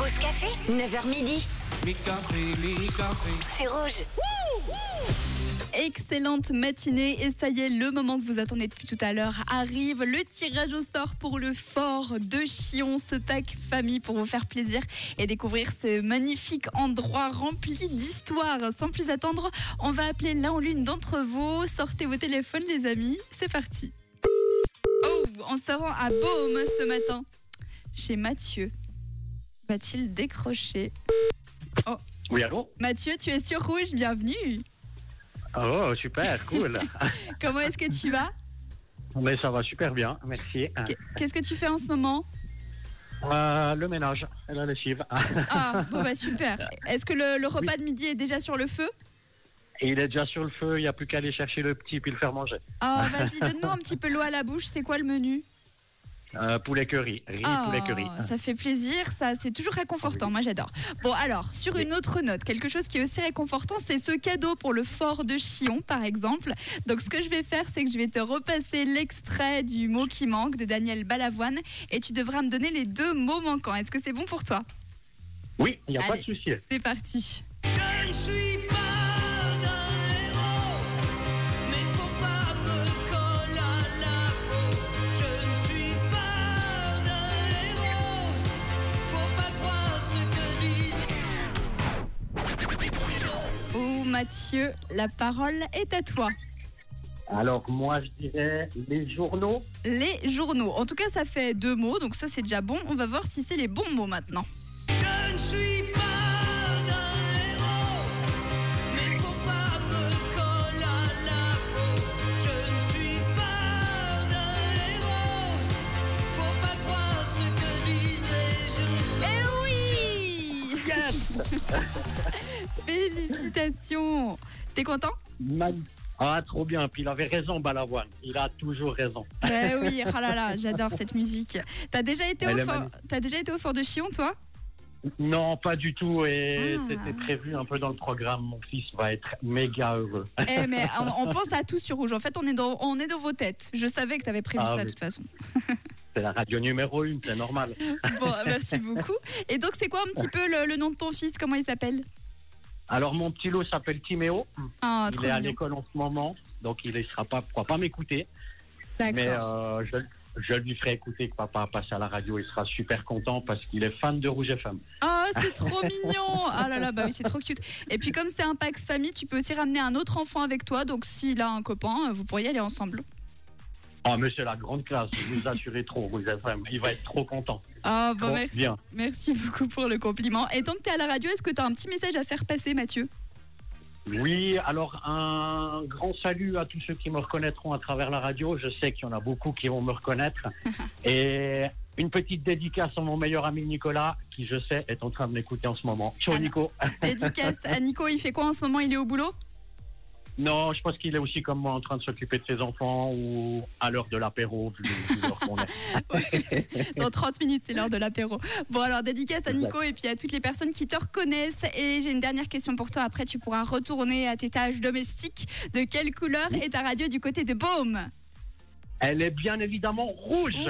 Pause café, 9h midi. C'est Rouge. Excellente matinée et ça y est, le moment que vous attendez depuis tout à l'heure arrive. Le tirage au sort pour le fort de Chillon, ce pack famille pour vous faire plaisir et découvrir ce magnifique endroit rempli d'histoire. Sans plus attendre, on va appeler l'un ou l'une d'entre vous. Sortez vos téléphones les amis, c'est parti. Oh, on se rend à Beaume ce matin, chez Mathieu. Va-t-il décrocher? Oh. Oui, allô? Mathieu, tu es sur Rouge, bienvenue. Oh, super, cool. Comment est-ce que tu vas? Mais ça va super bien, merci. Qu'est-ce que tu fais en ce moment? Le ménage, la lessive. Ah, bon bah super. Est-ce que le repas de midi est déjà sur le feu? Et il est déjà sur le feu, il n'y a plus qu'à aller chercher le petit puis le faire manger. Ah, vas-y, donne-nous un petit peu l'eau à la bouche. C'est quoi le menu? Poulet curry, poulet curry. Ça fait plaisir, ça, c'est toujours réconfortant, moi j'adore. Bon alors, sur une autre note, quelque chose qui est aussi réconfortant, c'est ce cadeau pour le fort de Chillon par exemple. Donc ce que je vais faire, c'est que je vais te repasser l'extrait du mot qui manque de Daniel Balavoine et tu devras me donner les deux mots manquants. Est-ce que c'est bon pour toi? Oui, il n'y a pas de souci. C'est parti. Je ne suis pas un héros, mais faut pas me coller à la peau. Je ne suis pas un héros, faut pas croire ce que disent. Oh Mathieu, la parole est à toi. Alors moi je dirais les journaux. Les journaux. En tout cas, ça fait deux mots, donc ça c'est déjà bon. On va voir si c'est les bons mots maintenant. Je ne suis pas un héros, mais faut pas me coller à la peau. Je ne suis pas un héros, faut pas croire ce que disent les journaux. Eh oui! Yes. Félicitations! T'es content? Ah, trop bien, puis il avait raison Balavoine, il a toujours raison. Ben oui, oh là là, j'adore cette musique. T'as déjà été Elle au est fort, magnifique. t'as déjà été au fort de Chillon, toi? Non, pas du tout, et Ah. c'était prévu un peu dans le programme, mon fils va être méga heureux. Eh mais on pense à tout sur Rouge. En fait, on est dans vos têtes. Je savais que t'avais prévu Ah ça oui. de toute façon. C'est la radio numéro 1, c'est normal. Bon, merci beaucoup. Et donc, c'est quoi un petit peu le nom de ton fils? Comment il s'appelle? Alors mon petit loup s'appelle Timéo. Ah, Il trop est à mignon. l'école en ce moment, donc il ne pourra pas m'écouter. Mais D'accord. je lui ferai écouter que papa a passé à la radio. Il sera super content parce qu'il est fan de Rouge FM. Oh, c'est trop mignon! Ah là là, bah oui, c'est trop cute. Et puis, comme c'est un pack famille, tu peux aussi ramener un autre enfant avec toi. Donc, s'il a un copain, vous pourriez aller ensemble. Ah, mais c'est la grande classe. Vous assurez trop, Rouge FM. Il va être trop content. Ah, bah Trop merci. bien. Merci beaucoup pour le compliment. Et tant que tu es à la radio, est-ce que tu as un petit message à faire passer, Mathieu? Oui, alors un grand salut à tous ceux qui me reconnaîtront à travers la radio. Je sais qu'il y en a beaucoup qui vont me reconnaître. Et une petite dédicace à mon meilleur ami Nicolas, qui je sais est en train de m'écouter en ce moment. Ciao Ah, Nico. Dédicace à Nico, il fait quoi en ce moment? Il est au boulot? Non, je pense qu'il est aussi comme moi en train de s'occuper de ses enfants ou à l'heure de l'apéro, vu l'heure qu'on est. Dans 30 minutes, c'est l'heure de l'apéro. Bon, alors dédicace à Nico et puis à toutes les personnes qui te reconnaissent. Et j'ai une dernière question pour toi. Après, tu pourras retourner à tes tâches domestiques. De quelle couleur est ta radio du côté de Beaume? Elle est bien évidemment rouge.